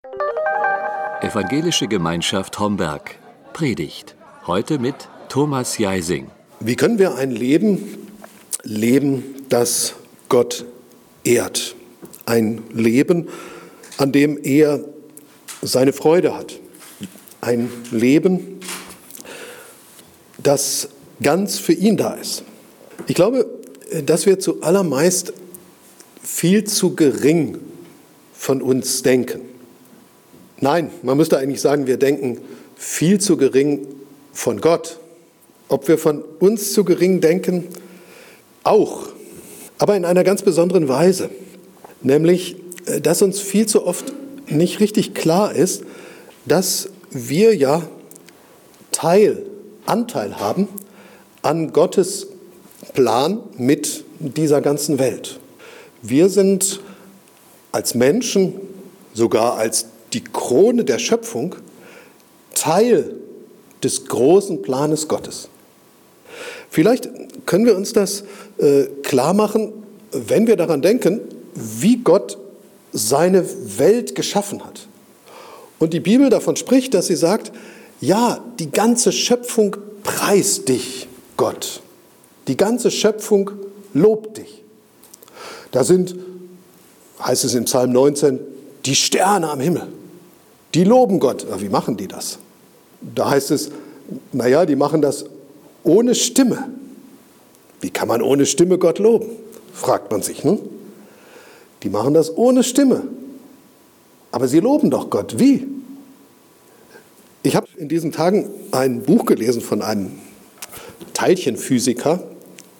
Evangelische Gemeinschaft Homberg. Predigt. Heute mit Thomas Jeising. Wie können wir ein Leben leben, das Gott ehrt? Ein Leben, an dem er seine Freude hat. Ein Leben, das ganz für ihn da ist. Ich glaube, dass wir zuallermeist viel zu gering von uns denken. Nein, man müsste eigentlich sagen, wir denken viel zu gering von Gott. Ob wir von uns zu gering denken? Auch. Aber in einer ganz besonderen Weise. Nämlich, dass uns viel zu oft nicht richtig klar ist, dass wir ja Anteil haben an Gottes Plan mit dieser ganzen Welt. Wir sind als Menschen, sogar als die Krone der Schöpfung, Teil des großen Planes Gottes. Vielleicht können wir uns das klar machen, wenn wir daran denken, wie Gott seine Welt geschaffen hat. Und die Bibel davon spricht, dass sie sagt, ja, die ganze Schöpfung preist dich, Gott. Die ganze Schöpfung lobt dich. Da sind, heißt es im Psalm 19, die Sterne am Himmel. Die loben Gott. Aber wie machen die das? Da heißt es, naja, die machen das ohne Stimme. Wie kann man ohne Stimme Gott loben? Fragt man sich. Ne? Die machen das ohne Stimme. Aber sie loben doch Gott. Wie? Ich habe in diesen Tagen ein Buch gelesen von einem Teilchenphysiker,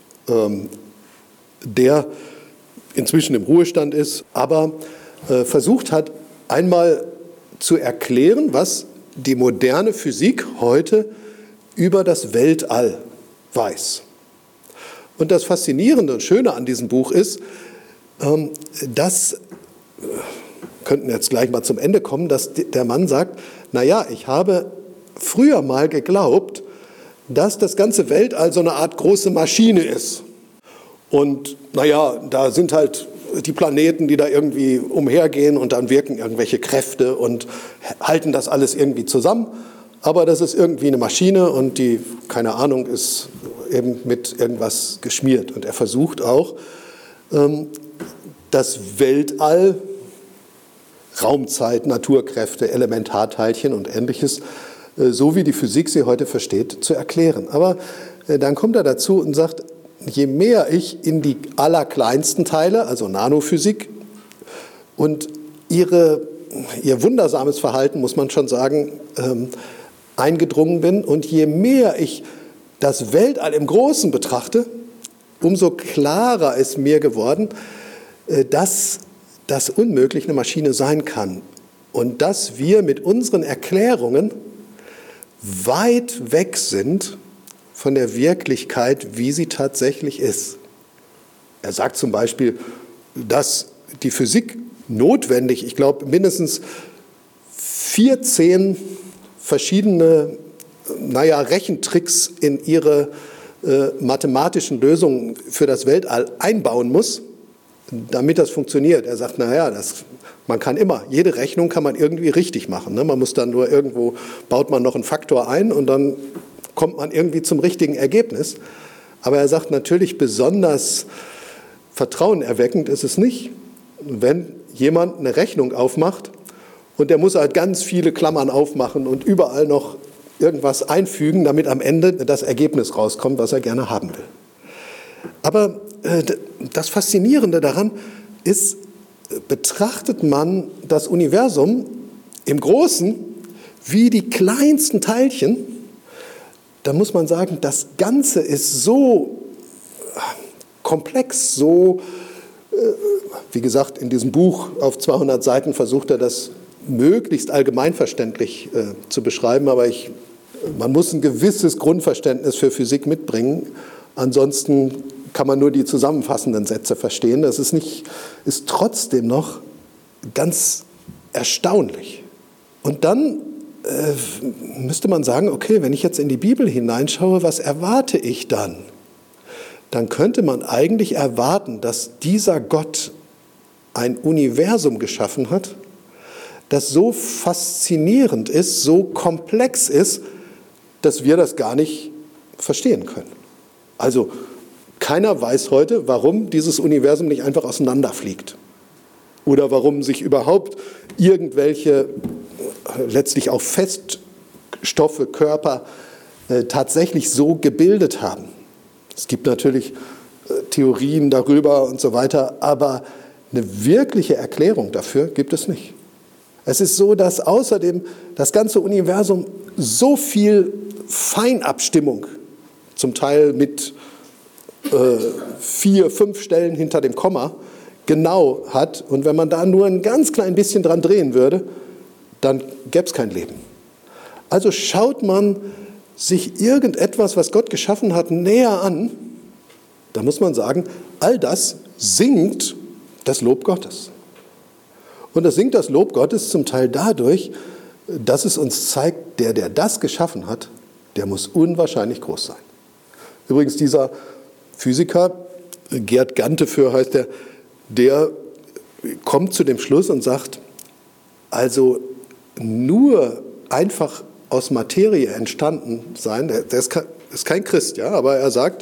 der inzwischen im Ruhestand ist, aber versucht hat, einmal zu erklären, was die moderne Physik heute über das Weltall weiß. Und das Faszinierende und Schöne an diesem Buch ist, dass, könnten jetzt gleich mal zum Ende kommen, dass der Mann sagt, naja, ich habe früher mal geglaubt, dass das ganze Weltall so eine Art große Maschine ist. Und naja, da sind halt die Planeten, die da irgendwie umhergehen und dann wirken irgendwelche Kräfte und halten das alles irgendwie zusammen. Aber das ist irgendwie eine Maschine und die, keine Ahnung, ist eben mit irgendwas geschmiert. Und er versucht auch, das Weltall, Raumzeit, Naturkräfte, Elementarteilchen und Ähnliches, so wie die Physik sie heute versteht, zu erklären. Aber dann kommt er dazu und sagt, je mehr ich in die allerkleinsten Teile, also Nanophysik, und ihr wundersames Verhalten, muss man schon sagen, eingedrungen bin, und je mehr ich das Weltall im Großen betrachte, umso klarer ist mir geworden, dass das unmöglich eine Maschine sein kann und dass wir mit unseren Erklärungen weit weg sind von der Wirklichkeit, wie sie tatsächlich ist. Er sagt zum Beispiel, dass die Physik notwendig, ich glaube, mindestens 14 verschiedene, Rechentricks in ihre mathematischen Lösungen für das Weltall einbauen muss, damit das funktioniert. Er sagt, man kann immer, jede Rechnung kann man irgendwie richtig machen. Ne? Man muss dann nur irgendwo, baut man noch einen Faktor ein und dann kommt man irgendwie zum richtigen Ergebnis. Aber er sagt natürlich, besonders vertrauenerweckend ist es nicht, wenn jemand eine Rechnung aufmacht und der muss halt ganz viele Klammern aufmachen und überall noch irgendwas einfügen, damit am Ende das Ergebnis rauskommt, was er gerne haben will. Aber das Faszinierende daran ist, betrachtet man das Universum im Großen wie die kleinsten Teilchen, da muss man sagen, das Ganze ist so komplex, so, wie gesagt, in diesem Buch auf 200 Seiten versucht er das möglichst allgemeinverständlich zu beschreiben, aber man muss ein gewisses Grundverständnis für Physik mitbringen, ansonsten kann man nur die zusammenfassenden Sätze verstehen. Das ist trotzdem noch ganz erstaunlich. Und dann müsste man sagen, okay, wenn ich jetzt in die Bibel hineinschaue, was erwarte ich dann? Dann könnte man eigentlich erwarten, dass dieser Gott ein Universum geschaffen hat, das so faszinierend ist, so komplex ist, dass wir das gar nicht verstehen können. Also keiner weiß heute, warum dieses Universum nicht einfach auseinanderfliegt oder warum sich überhaupt irgendwelche letztlich auch Feststoffe, Körper tatsächlich so gebildet haben. Es gibt natürlich Theorien darüber und so weiter, aber eine wirkliche Erklärung dafür gibt es nicht. Es ist so, dass außerdem das ganze Universum so viel Feinabstimmung, zum Teil mit 4, 5 Stellen hinter dem Komma, genau hat. Und wenn man da nur ein ganz klein bisschen dran drehen würde, dann gäbe es kein Leben. Also schaut man sich irgendetwas, was Gott geschaffen hat, näher an, da muss man sagen, all das singt das Lob Gottes. Und das singt das Lob Gottes zum Teil dadurch, dass es uns zeigt, der das geschaffen hat, der muss unwahrscheinlich groß sein. Übrigens dieser Physiker, Gerd Ganteföhr heißt der kommt zu dem Schluss und sagt, also nur einfach aus Materie entstanden sein, der ist kein Christ, ja, aber er sagt,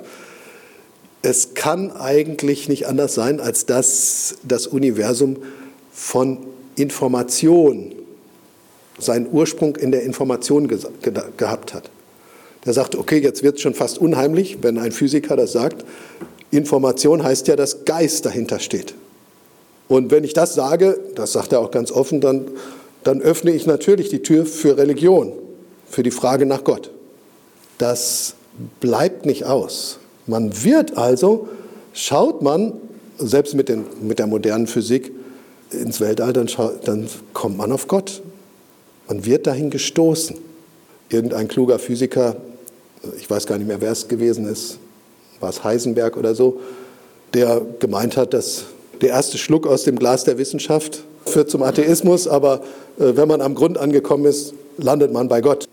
es kann eigentlich nicht anders sein, als dass das Universum von Information seinen Ursprung in der Information gehabt hat. Der sagt, okay, jetzt wird es schon fast unheimlich, wenn ein Physiker das sagt. Information heißt ja, dass Geist dahinter steht. Und wenn ich das sage, das sagt er auch ganz offen, dann öffne ich natürlich die Tür für Religion, für die Frage nach Gott. Das bleibt nicht aus. Man wird also, schaut man, selbst mit der modernen Physik, ins Weltall, dann kommt man auf Gott. Man wird dahin gestoßen. Irgendein kluger Physiker, ich weiß gar nicht mehr, wer es gewesen ist, war es Heisenberg oder so, der gemeint hat, dass der erste Schluck aus dem Glas der Wissenschaft führt zum Atheismus, aber wenn man am Grund angekommen ist, landet man bei Gott.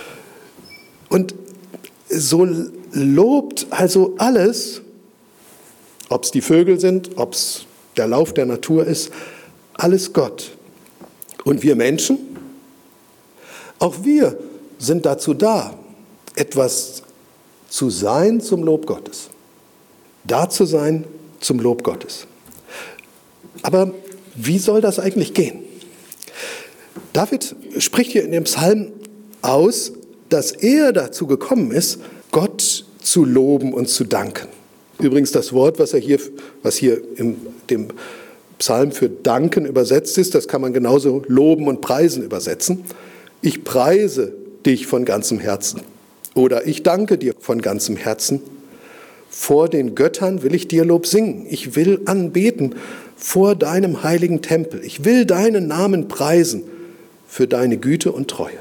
Und so lobt also alles, ob es die Vögel sind, ob es der Lauf der Natur ist, alles Gott. Und wir Menschen, auch wir sind dazu da, etwas zu sein zum Lob Gottes. Da zu sein zum Lob Gottes. Aber wie soll das eigentlich gehen? David spricht hier in dem Psalm aus, dass er dazu gekommen ist, Gott zu loben und zu danken. Übrigens das Wort, was hier in dem Psalm für danken übersetzt ist, das kann man genauso loben und preisen übersetzen. Ich preise dich von ganzem Herzen oder ich danke dir von ganzem Herzen. Vor den Göttern will ich dir Lob singen. Ich will anbeten vor deinem heiligen Tempel. Ich will deinen Namen preisen für deine Güte und Treue.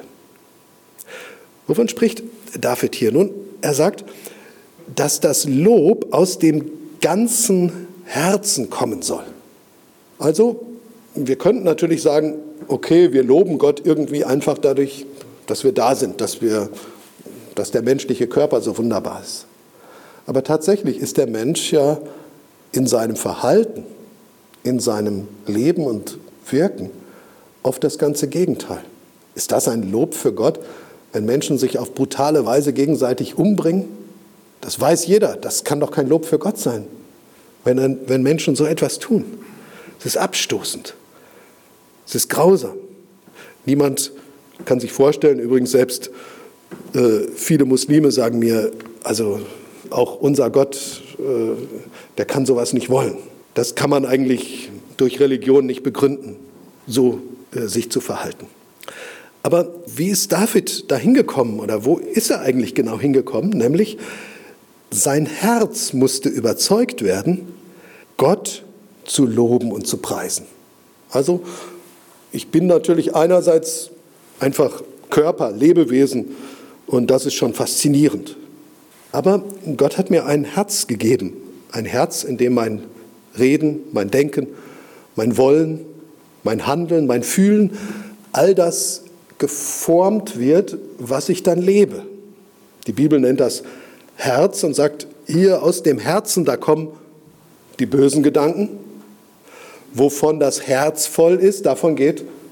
Wovon spricht David hier? Nun, er sagt, dass das Lob aus dem ganzen Herzen kommen soll. Also, wir könnten natürlich sagen, okay, wir loben Gott irgendwie einfach dadurch, dass wir da sind, dass der menschliche Körper so wunderbar ist. Aber tatsächlich ist der Mensch ja in seinem Verhalten, in seinem Leben und Wirken oft das ganze Gegenteil. Ist das ein Lob für Gott, wenn Menschen sich auf brutale Weise gegenseitig umbringen? Das weiß jeder, das kann doch kein Lob für Gott sein, wenn Menschen so etwas tun. Es ist abstoßend, es ist grausam. Niemand kann sich vorstellen, übrigens selbst viele Muslime sagen mir, also auch unser Gott, der kann sowas nicht wollen. Das kann man eigentlich durch Religion nicht begründen, so sich zu verhalten. Aber wie ist David da hingekommen oder wo ist er eigentlich genau hingekommen? Nämlich sein Herz musste überzeugt werden, Gott zu loben und zu preisen. Also ich bin natürlich einerseits einfach Körper, Lebewesen und das ist schon faszinierend. Aber Gott hat mir ein Herz gegeben, ein Herz, in dem mein Reden, mein Denken, mein Wollen, mein Handeln, mein Fühlen, all das geformt wird, was ich dann lebe. Die Bibel nennt das Herz und sagt, hier aus dem Herzen, da kommen die bösen Gedanken. Wovon das Herz voll ist, davon geht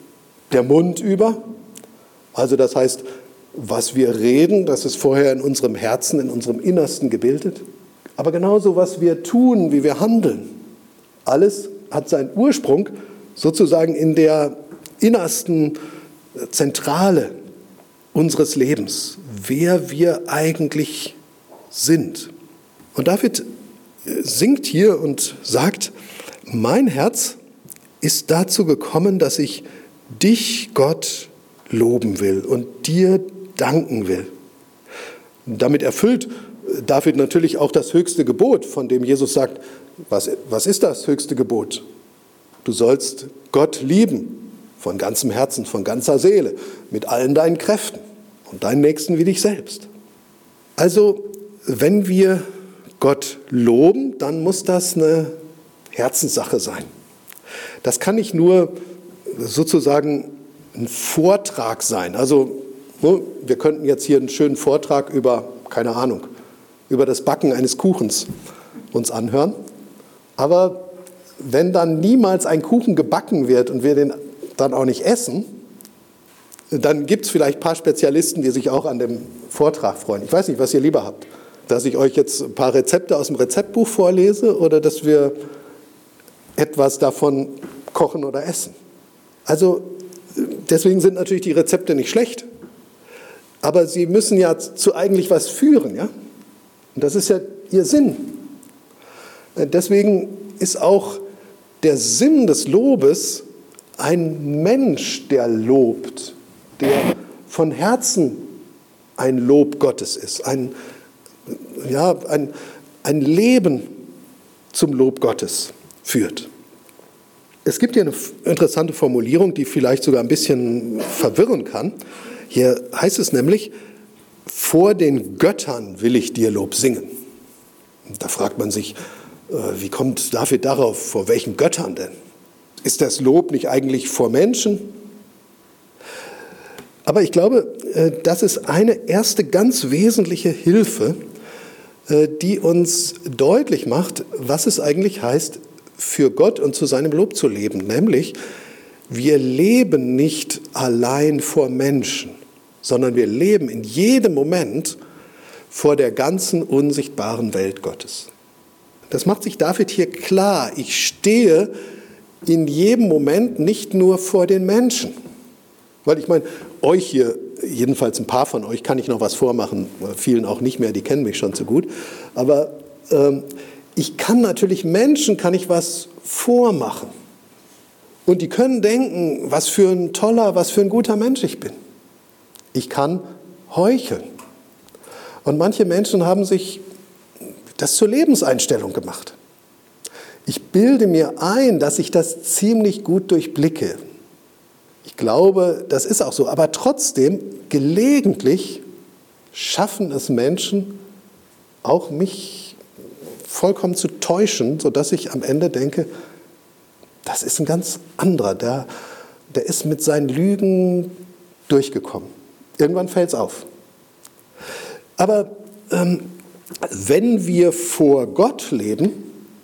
der Mund über. Also das heißt, was wir reden, das ist vorher in unserem Herzen, in unserem Innersten gebildet. Aber genauso, was wir tun, wie wir handeln, alles hat seinen Ursprung sozusagen in der innersten Zentrale unseres Lebens, wer wir eigentlich sind. Und David singt hier und sagt, mein Herz ist dazu gekommen, dass ich dich, Gott, loben will und dir danken will. Und damit erfüllt David natürlich auch das höchste Gebot, von dem Jesus sagt, was ist das höchste Gebot? Du sollst Gott lieben, von ganzem Herzen, von ganzer Seele, mit allen deinen Kräften und deinen Nächsten wie dich selbst. Also, wenn wir Gott loben, dann muss das eine Herzenssache sein. Das kann nicht nur sozusagen ein Vortrag sein. Also, wir könnten jetzt hier einen schönen Vortrag über, keine Ahnung, über das Backen eines Kuchens uns anhören. Aber wenn dann niemals ein Kuchen gebacken wird und wir den dann auch nicht essen, dann gibt es vielleicht ein paar Spezialisten, die sich auch an dem Vortrag freuen. Ich weiß nicht, was ihr lieber habt. Dass ich euch jetzt ein paar Rezepte aus dem Rezeptbuch vorlese oder dass wir etwas davon kochen oder essen. Also deswegen sind natürlich die Rezepte nicht schlecht. Aber sie müssen ja zu eigentlich was führen, ja? Und das ist ja ihr Sinn. Deswegen ist auch der Sinn des Lobes ein Mensch, der lobt, der von Herzen ein Lob Gottes ist, ein Leben zum Lob Gottes führt. Es gibt hier eine interessante Formulierung, die vielleicht sogar ein bisschen verwirren kann. Hier heißt es nämlich, vor den Göttern will ich dir Lob singen. Da fragt man sich, wie kommt David darauf? Vor welchen Göttern denn? Ist das Lob nicht eigentlich vor Menschen? Aber ich glaube, das ist eine erste ganz wesentliche Hilfe, die uns deutlich macht, was es eigentlich heißt, für Gott und zu seinem Lob zu leben. Nämlich, wir leben nicht allein vor Menschen, sondern wir leben in jedem Moment vor der ganzen unsichtbaren Welt Gottes. Das macht sich David hier klar. Ich stehe in jedem Moment nicht nur vor den Menschen. Weil ich meine, euch hier, jedenfalls ein paar von euch, kann ich noch was vormachen, vielen auch nicht mehr, die kennen mich schon zu gut. Aber ich kann natürlich Menschen, kann ich was vormachen. Und die können denken, was für ein toller, was für ein guter Mensch ich bin. Ich kann heucheln. Und manche Menschen haben sich das zur Lebenseinstellung gemacht. Ich bilde mir ein, dass ich das ziemlich gut durchblicke. Ich glaube, das ist auch so. Aber trotzdem, gelegentlich schaffen es Menschen, auch mich vollkommen zu täuschen, sodass ich am Ende denke, das ist ein ganz anderer, der ist mit seinen Lügen durchgekommen. Irgendwann fällt es auf. Aber wenn wir vor Gott leben,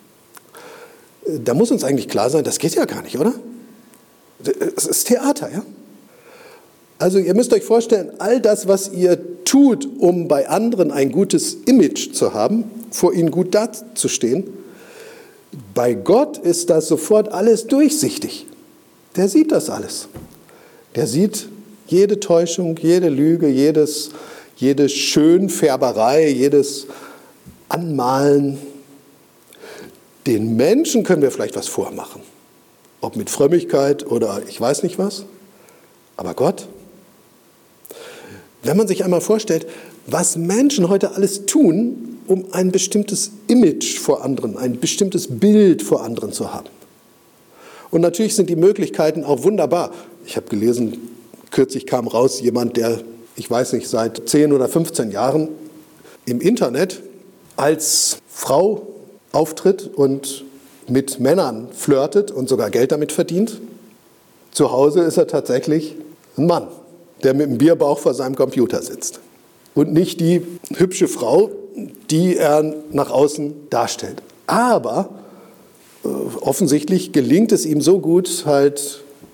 da muss uns eigentlich klar sein, das geht ja gar nicht, oder? Es ist Theater, ja? Also ihr müsst euch vorstellen, all das, was ihr tut, um bei anderen ein gutes Image zu haben, vor ihnen gut dazustehen, bei Gott ist das sofort alles durchsichtig. Der sieht das alles. Der sieht jede Täuschung, jede Lüge, jede Schönfärberei, jedes Anmalen. Den Menschen können wir vielleicht was vormachen. Ob mit Frömmigkeit oder ich weiß nicht was. Aber Gott, wenn man sich einmal vorstellt, was Menschen heute alles tun, um ein bestimmtes Image vor anderen, ein bestimmtes Bild vor anderen zu haben. Und natürlich sind die Möglichkeiten auch wunderbar. Ich habe gelesen, kürzlich kam raus jemand, der, ich weiß nicht, seit 10 oder 15 Jahren im Internet als Frau auftritt und mit Männern flirtet und sogar Geld damit verdient. Zu Hause ist er tatsächlich ein Mann, der mit einem Bierbauch vor seinem Computer sitzt. Und nicht die hübsche Frau, die er nach außen darstellt. Aber offensichtlich gelingt es ihm so gut, halt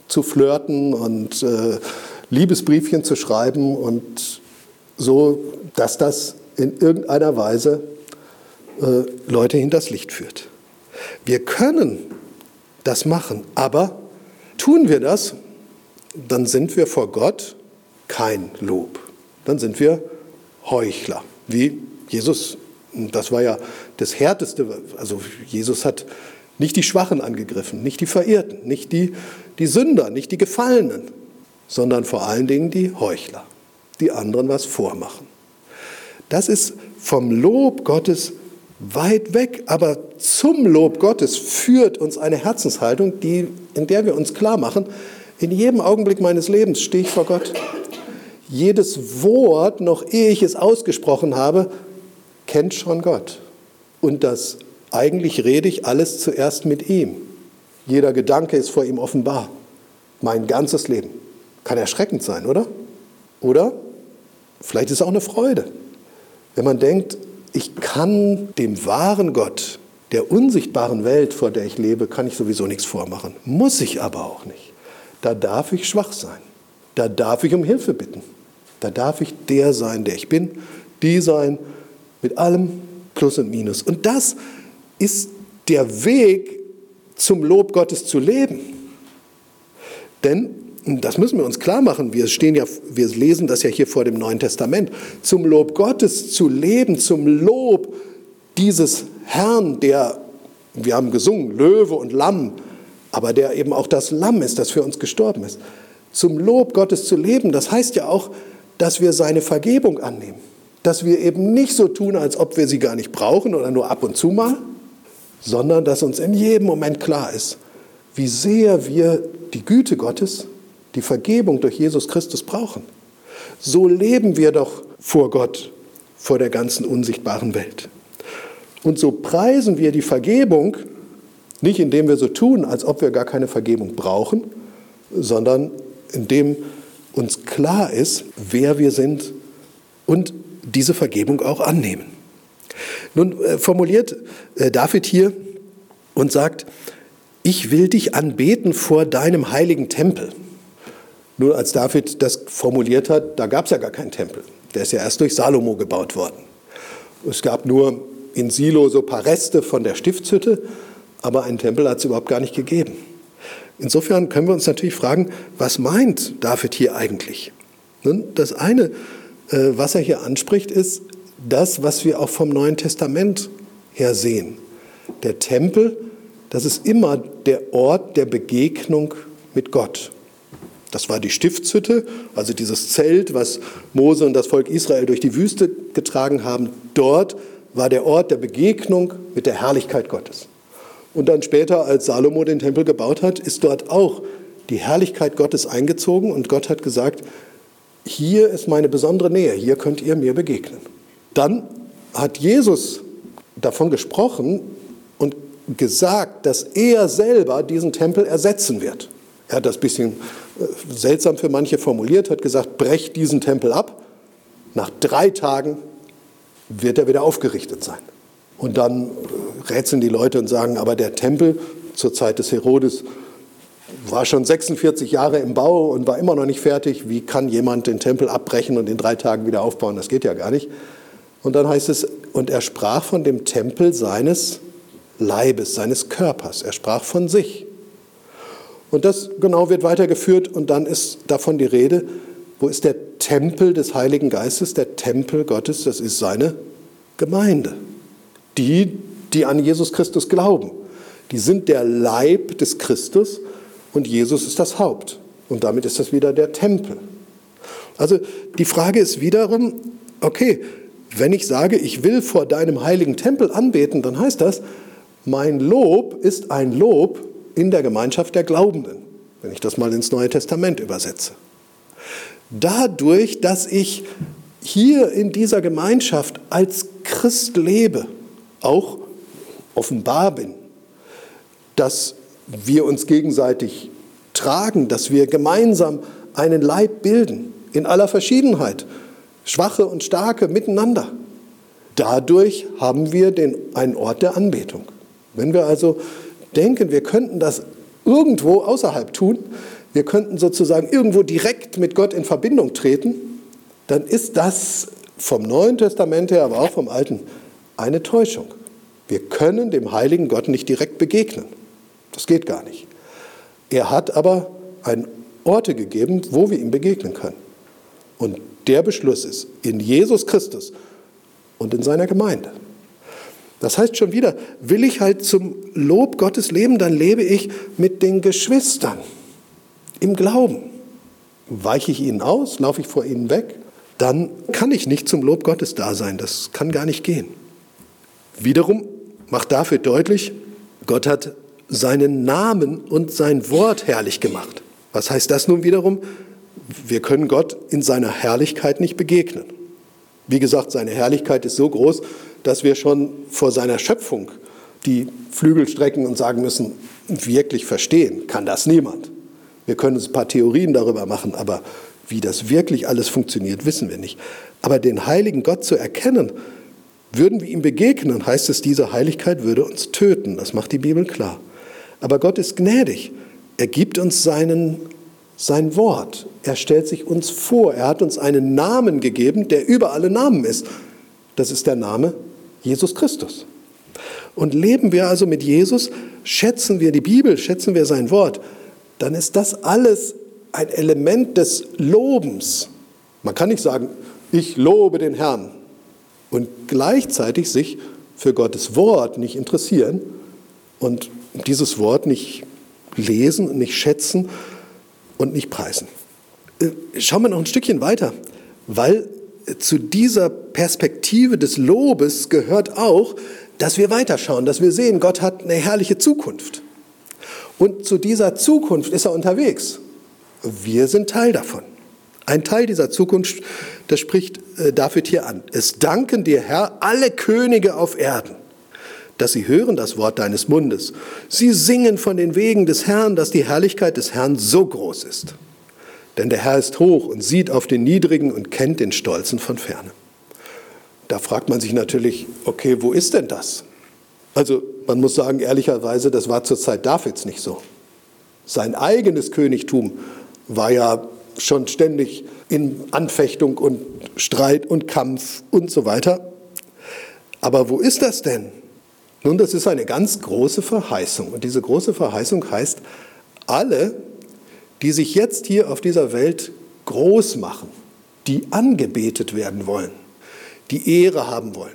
zu flirten und Liebesbriefchen zu schreiben und so, dass das in irgendeiner Weise Leute hinters Licht führt. Wir können das machen, aber tun wir das, dann sind wir vor Gott kein Lob. Dann sind wir Heuchler, wie Jesus. Das war ja das Härteste. Also Jesus hat nicht die Schwachen angegriffen, nicht die Verirrten, nicht die Sünder, nicht die Gefallenen, sondern vor allen Dingen die Heuchler, die anderen was vormachen. Das ist vom Lob Gottes weit weg, aber zum Lob Gottes führt uns eine Herzenshaltung, in der wir uns klar machen, in jedem Augenblick meines Lebens stehe ich vor Gott. Jedes Wort, noch ehe ich es ausgesprochen habe, kennt schon Gott. Und eigentlich rede ich alles zuerst mit ihm. Jeder Gedanke ist vor ihm offenbar. Mein ganzes Leben. Kann erschreckend sein, oder? Oder vielleicht ist es auch eine Freude. Wenn man denkt, ich kann dem wahren Gott, der unsichtbaren Welt, vor der ich lebe, kann ich sowieso nichts vormachen. Muss ich aber auch nicht. Da darf ich schwach sein. Da darf ich um Hilfe bitten. Da darf ich der sein, der ich bin, die sein, mit allem Plus und Minus. Und das ist der Weg, zum Lob Gottes zu leben. Denn, das müssen wir uns klar machen, wir lesen das ja hier vor dem Neuen Testament, zum Lob Gottes zu leben, zum Lob dieses Herrn, wir haben gesungen, Löwe und Lamm, aber der eben auch das Lamm ist, das für uns gestorben ist. Zum Lob Gottes zu leben, das heißt ja auch, dass wir seine Vergebung annehmen. Dass wir eben nicht so tun, als ob wir sie gar nicht brauchen oder nur ab und zu mal, sondern dass uns in jedem Moment klar ist, wie sehr wir die Güte Gottes, die Vergebung durch Jesus Christus brauchen. So leben wir doch vor Gott, vor der ganzen unsichtbaren Welt. Und so preisen wir die Vergebung, nicht indem wir so tun, als ob wir gar keine Vergebung brauchen, sondern indem uns klar ist, wer wir sind und diese Vergebung auch annehmen. Nun formuliert David hier und sagt, ich will dich anbeten vor deinem heiligen Tempel. Nun, als David das formuliert hat, da gab es ja gar keinen Tempel. Der ist ja erst durch Salomo gebaut worden. Es gab nur in Silo so ein paar Reste von der Stiftshütte, aber einen Tempel hat es überhaupt gar nicht gegeben. Insofern können wir uns natürlich fragen, was meint David hier eigentlich? Nun, das eine, was er hier anspricht, ist das, was wir auch vom Neuen Testament her sehen. Der Tempel, das ist immer der Ort der Begegnung mit Gott. Das war die Stiftshütte, also dieses Zelt, was Mose und das Volk Israel durch die Wüste getragen haben. Dort war der Ort der Begegnung mit der Herrlichkeit Gottes. Und dann später, als Salomo den Tempel gebaut hat, ist dort auch die Herrlichkeit Gottes eingezogen und Gott hat gesagt, hier ist meine besondere Nähe, hier könnt ihr mir begegnen. Dann hat Jesus davon gesprochen und gesagt, dass er selber diesen Tempel ersetzen wird. Er hat das ein bisschen seltsam für manche formuliert, hat gesagt, brecht diesen Tempel ab, nach 3 Tagen wird er wieder aufgerichtet sein. Und dann rätseln die Leute und sagen, aber der Tempel zur Zeit des Herodes war schon 46 Jahre im Bau und war immer noch nicht fertig. Wie kann jemand den Tempel abbrechen und in 3 Tagen wieder aufbauen? Das geht ja gar nicht. Und dann heißt es, und er sprach von dem Tempel seines Leibes, seines Körpers. Er sprach von sich. Und das genau wird weitergeführt und dann ist davon die Rede, wo ist der Tempel des Heiligen Geistes? Der Tempel Gottes, das ist seine Gemeinde. Die an Jesus Christus glauben. Die sind der Leib des Christus und Jesus ist das Haupt. Und damit ist das wieder der Tempel. Also die Frage ist wiederum, okay, wenn ich sage, ich will vor deinem heiligen Tempel anbeten, dann heißt das, mein Lob ist ein Lob in der Gemeinschaft der Glaubenden, wenn ich das mal ins Neue Testament übersetze. Dadurch, dass ich hier in dieser Gemeinschaft als Christ lebe, auch offenbar bin, dass wir uns gegenseitig tragen, dass wir gemeinsam einen Leib bilden, in aller Verschiedenheit, Schwache und Starke miteinander. Dadurch haben wir einen Ort der Anbetung. Wenn wir also denken, wir könnten das irgendwo außerhalb tun, wir könnten sozusagen irgendwo direkt mit Gott in Verbindung treten, dann ist das vom Neuen Testament her, aber auch vom Alten, eine Täuschung. Wir können dem heiligen Gott nicht direkt begegnen. Das geht gar nicht. Er hat aber Orte gegeben, wo wir ihm begegnen können. Und der Beschluss ist in Jesus Christus und in seiner Gemeinde. Das heißt schon wieder, will ich halt zum Lob Gottes leben, dann lebe ich mit den Geschwistern im Glauben. Weiche ich ihnen aus, laufe ich vor ihnen weg, dann kann ich nicht zum Lob Gottes da sein. Das kann gar nicht gehen. Wiederum macht dafür deutlich, Gott hat seinen Namen und sein Wort herrlich gemacht. Was heißt das nun wiederum? Wir können Gott in seiner Herrlichkeit nicht begegnen. Wie gesagt, seine Herrlichkeit ist so groß, dass wir schon vor seiner Schöpfung die Flügel strecken und sagen müssen, wirklich verstehen kann das niemand. Wir können uns ein paar Theorien darüber machen, aber wie das wirklich alles funktioniert, wissen wir nicht. Aber den heiligen Gott zu erkennen, würden wir ihm begegnen, heißt es, diese Heiligkeit würde uns töten. Das macht die Bibel klar. Aber Gott ist gnädig. Er gibt uns sein Wort. Er stellt sich uns vor. Er hat uns einen Namen gegeben, der über alle Namen ist. Das ist der Name Jesus Christus. Und leben wir also mit Jesus, schätzen wir die Bibel, schätzen wir sein Wort, dann ist das alles ein Element des Lobens. Man kann nicht sagen, ich lobe den Herrn und gleichzeitig sich für Gottes Wort nicht interessieren und dieses Wort nicht lesen, nicht schätzen und nicht preisen. Schauen wir noch ein Stückchen weiter, weil zu dieser Perspektive des Lobes gehört auch, dass wir weiterschauen, dass wir sehen, Gott hat eine herrliche Zukunft. Und zu dieser Zukunft ist er unterwegs. Wir sind Teil davon. Ein Teil dieser Zukunft, das spricht David hier an. Es danken dir, Herr, alle Könige auf Erden, dass sie hören das Wort deines Mundes. Sie singen von den Wegen des Herrn, dass die Herrlichkeit des Herrn so groß ist. Denn der Herr ist hoch und sieht auf den Niedrigen und kennt den Stolzen von ferne. Da fragt man sich natürlich, okay, wo ist denn das? Also man muss sagen, ehrlicherweise, das war zur Zeit Davids nicht so. Sein eigenes Königtum war ja schon ständig in Anfechtung und Streit und Kampf und so weiter. Aber wo ist das denn? Nun, das ist eine ganz große Verheißung. Und diese große Verheißung heißt, alle, die sich jetzt hier auf dieser Welt groß machen, die angebetet werden wollen, die Ehre haben wollen,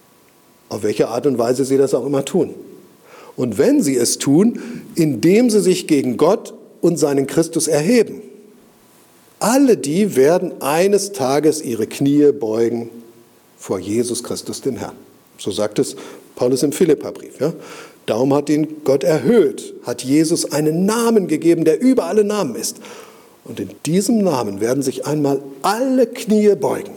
auf welche Art und Weise sie das auch immer tun. Und wenn sie es tun, indem sie sich gegen Gott und seinen Christus erheben. Alle die werden eines Tages ihre Knie beugen vor Jesus Christus, dem Herrn. So sagt es Paulus im Philipperbrief. Ja? Darum hat ihn Gott erhöht, hat Jesus einen Namen gegeben, der über alle Namen ist. Und in diesem Namen werden sich einmal alle Knie beugen.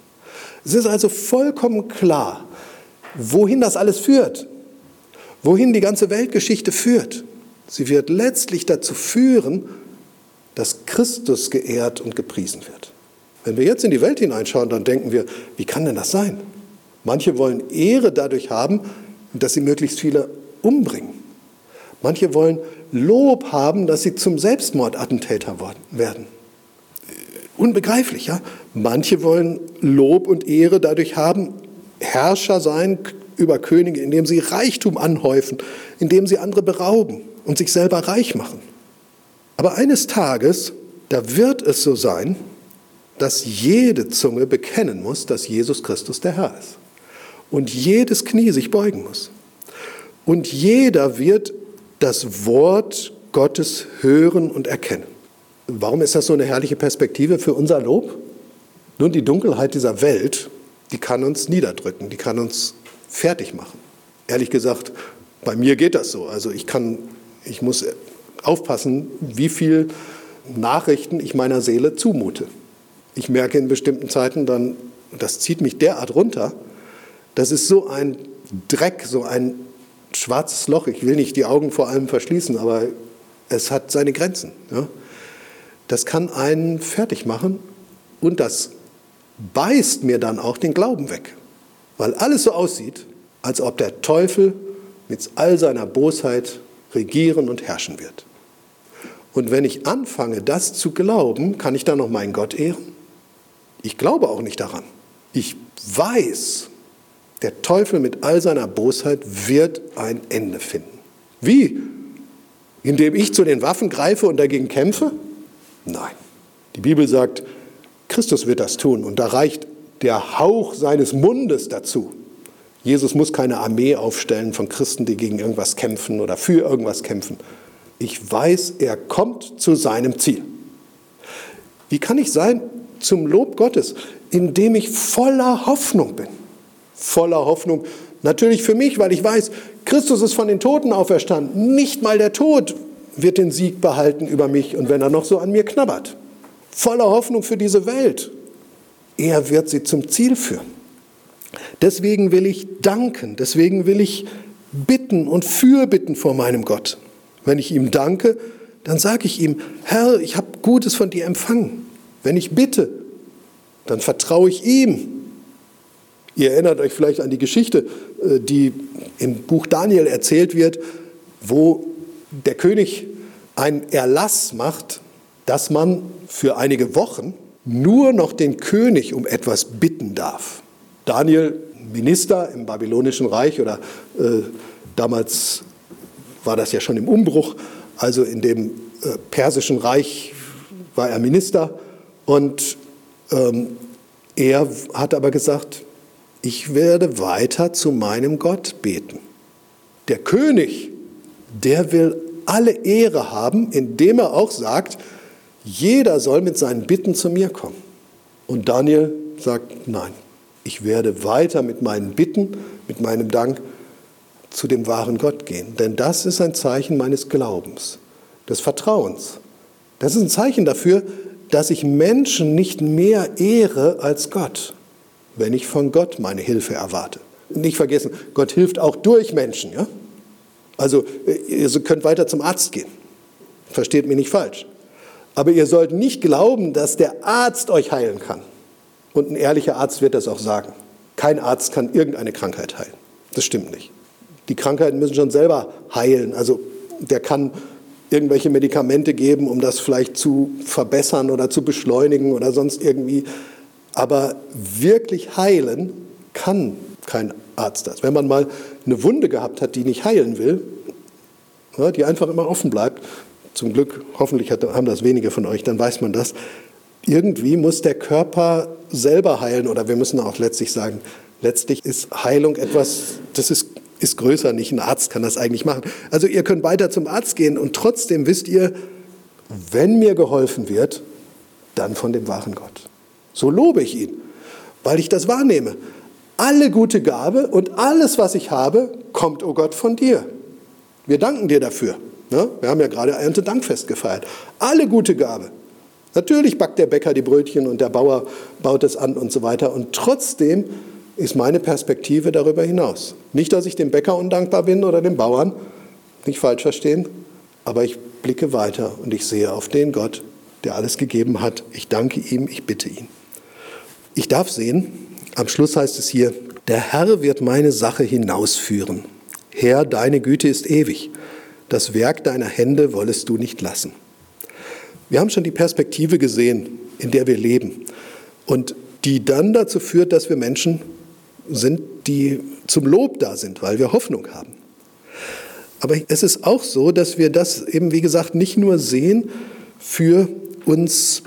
Es ist also vollkommen klar, wohin das alles führt, wohin die ganze Weltgeschichte führt. Sie wird letztlich dazu führen, dass Christus geehrt und gepriesen wird. Wenn wir jetzt in die Welt hineinschauen, dann denken wir, wie kann denn das sein? Manche wollen Ehre dadurch haben, dass sie möglichst viele umbringen. Manche wollen Lob haben, dass sie zum Selbstmordattentäter werden. Unbegreiflich, ja? Manche wollen Lob und Ehre dadurch haben, Herrscher sein über Könige, indem sie Reichtum anhäufen, indem sie andere berauben und sich selber reich machen. Aber eines Tages, da wird es so sein, dass jede Zunge bekennen muss, dass Jesus Christus der Herr ist. Und jedes Knie sich beugen muss. Und jeder wird das Wort Gottes hören und erkennen. Warum ist das so eine herrliche Perspektive für unser Lob? Nun, die Dunkelheit dieser Welt, die kann uns niederdrücken, die kann uns fertig machen. Ehrlich gesagt, bei mir geht das so. Also ich muss aufpassen, wie viel Nachrichten ich meiner Seele zumute. Ich merke in bestimmten Zeiten dann, das zieht mich derart runter, das ist so ein Dreck, so ein schwarzes Loch. Ich will nicht die Augen vor allem verschließen, aber es hat seine Grenzen. Ja? Das kann einen fertig machen und das beißt mir dann auch den Glauben weg. Weil alles so aussieht, als ob der Teufel mit all seiner Bosheit regieren und herrschen wird. Und wenn ich anfange, das zu glauben, kann ich dann noch meinen Gott ehren? Ich glaube auch nicht daran. Ich weiß, der Teufel mit all seiner Bosheit wird ein Ende finden. Wie? Indem ich zu den Waffen greife und dagegen kämpfe? Nein. Die Bibel sagt, Christus wird das tun und da reicht der Hauch seines Mundes dazu. Jesus muss keine Armee aufstellen von Christen, die gegen irgendwas kämpfen oder für irgendwas kämpfen. Ich weiß, er kommt zu seinem Ziel. Wie kann ich sein zum Lob Gottes? Indem ich voller Hoffnung bin. Voller Hoffnung natürlich für mich, weil ich weiß, Christus ist von den Toten auferstanden. Nicht mal der Tod wird den Sieg behalten über mich und wenn er noch so an mir knabbert. Voller Hoffnung für diese Welt. Er wird sie zum Ziel führen. Deswegen will ich danken, deswegen will ich bitten und fürbitten vor meinem Gott. Wenn ich ihm danke, dann sage ich ihm, Herr, ich habe Gutes von dir empfangen. Wenn ich bitte, dann vertraue ich ihm. Ihr erinnert euch vielleicht an die Geschichte, die im Buch Daniel erzählt wird, wo der König einen Erlass macht, dass man für einige Wochen nur noch den König um etwas bitten darf. Daniel, Minister im Babylonischen Reich oder damals war das ja schon im Umbruch, also in dem Persischen Reich war er Minister und er hat aber gesagt, ich werde weiter zu meinem Gott beten. Der König, der will alle Ehre haben, indem er auch sagt, jeder soll mit seinen Bitten zu mir kommen. Und Daniel sagt, nein, ich werde weiter mit meinen Bitten, mit meinem Dank zu dem wahren Gott gehen. Denn das ist ein Zeichen meines Glaubens, des Vertrauens. Das ist ein Zeichen dafür, dass ich Menschen nicht mehr ehre als Gott, wenn ich von Gott meine Hilfe erwarte. Nicht vergessen, Gott hilft auch durch Menschen. Ja? Also ihr könnt weiter zum Arzt gehen. Versteht mich nicht falsch. Aber ihr sollt nicht glauben, dass der Arzt euch heilen kann. Und ein ehrlicher Arzt wird das auch sagen. Kein Arzt kann irgendeine Krankheit heilen. Das stimmt nicht. Die Krankheiten müssen schon selber heilen. Also der kann irgendwelche Medikamente geben, um das vielleicht zu verbessern oder zu beschleunigen oder sonst irgendwie. Aber wirklich heilen kann kein Arzt das. Wenn man mal eine Wunde gehabt hat, die nicht heilen will, die einfach immer offen bleibt, zum Glück, hoffentlich haben das wenige von euch, dann weiß man das, irgendwie muss der Körper selber heilen oder wir müssen auch letztlich sagen, letztlich ist Heilung etwas, das ist größer, nicht ein Arzt kann das eigentlich machen. Also ihr könnt weiter zum Arzt gehen und trotzdem wisst ihr, wenn mir geholfen wird, dann von dem wahren Gott. So lobe ich ihn, weil ich das wahrnehme. Alle gute Gabe und alles, was ich habe, kommt, oh Gott, von dir. Wir danken dir dafür. Ja, wir haben ja gerade Erntedankfest gefeiert. Alle gute Gabe. Natürlich backt der Bäcker die Brötchen und der Bauer baut es an und so weiter. Und trotzdem ist meine Perspektive darüber hinaus. Nicht, dass ich dem Bäcker undankbar bin oder dem Bauern, nicht falsch verstehen, aber ich blicke weiter und ich sehe auf den Gott, der alles gegeben hat. Ich danke ihm, ich bitte ihn. Ich darf sehen, am Schluss heißt es hier, der Herr wird meine Sache hinausführen. Herr, deine Güte ist ewig. Das Werk deiner Hände wollest du nicht lassen. Wir haben schon die Perspektive gesehen, in der wir leben und die dann dazu führt, dass wir Menschen sind, die zum Lob da sind, weil wir Hoffnung haben. Aber es ist auch so, dass wir das eben, wie gesagt, nicht nur sehen für uns,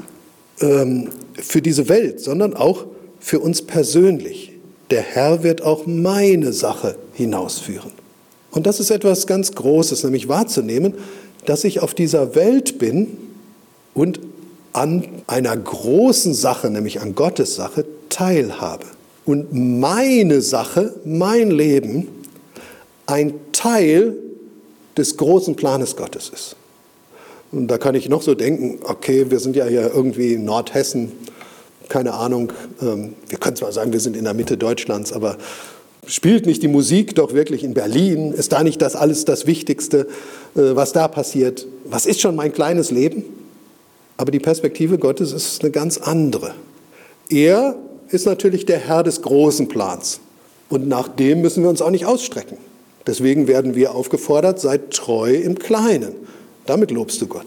für diese Welt, sondern auch für uns persönlich. Der Herr wird auch meine Sache hinausführen. Und das ist etwas ganz Großes, nämlich wahrzunehmen, dass ich auf dieser Welt bin und an einer großen Sache, nämlich an Gottes Sache, teilhabe. Und meine Sache, mein Leben, ein Teil des großen Planes Gottes ist. Und da kann ich noch so denken, okay, wir sind ja hier irgendwie in Nordhessen, keine Ahnung, wir können zwar sagen, wir sind in der Mitte Deutschlands, aber spielt nicht die Musik doch wirklich in Berlin? Ist da nicht das alles das Wichtigste, was da passiert? Was ist schon mein kleines Leben? Aber die Perspektive Gottes ist eine ganz andere. Er ist natürlich der Herr des großen Plans. Und nach dem müssen wir uns auch nicht ausstrecken. Deswegen werden wir aufgefordert, seid treu im Kleinen. Damit lobst du Gott.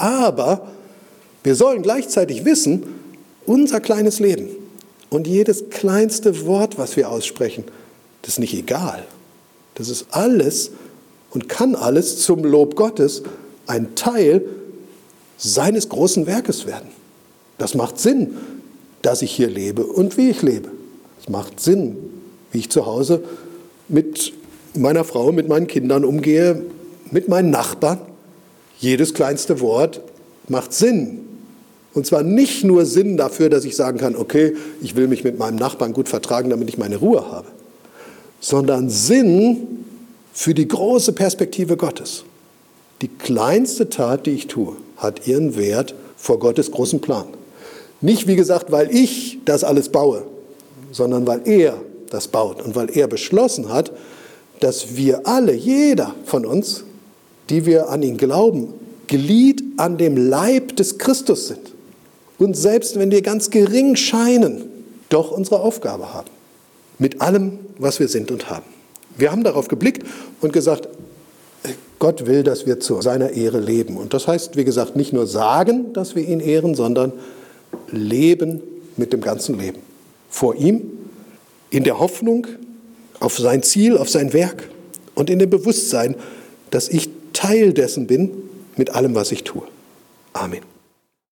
Aber wir sollen gleichzeitig wissen, unser kleines Leben und jedes kleinste Wort, was wir aussprechen, das ist nicht egal. Das ist alles und kann alles zum Lob Gottes ein Teil seines großen Werkes werden. Das macht Sinn, dass ich hier lebe und wie ich lebe. Es macht Sinn, wie ich zu Hause mit meiner Frau, mit meinen Kindern umgehe, mit meinen Nachbarn. Jedes kleinste Wort macht Sinn. Und zwar nicht nur Sinn dafür, dass ich sagen kann, okay, ich will mich mit meinem Nachbarn gut vertragen, damit ich meine Ruhe habe, sondern Sinn für die große Perspektive Gottes. Die kleinste Tat, die ich tue, hat ihren Wert vor Gottes großen Plan. Nicht, wie gesagt, weil ich das alles baue, sondern weil er das baut und weil er beschlossen hat, dass wir alle, jeder von uns, die wir an ihn glauben, Glied an dem Leib des Christus sind. Und selbst wenn wir ganz gering scheinen, doch unsere Aufgabe haben. Mit allem, was wir sind und haben. Wir haben darauf geblickt und gesagt, Gott will, dass wir zu seiner Ehre leben. Und das heißt, wie gesagt, nicht nur sagen, dass wir ihn ehren, sondern leben mit dem ganzen Leben. Vor ihm, in der Hoffnung auf sein Ziel, auf sein Werk und in dem Bewusstsein, dass ich Teil dessen bin mit allem, was ich tue. Amen.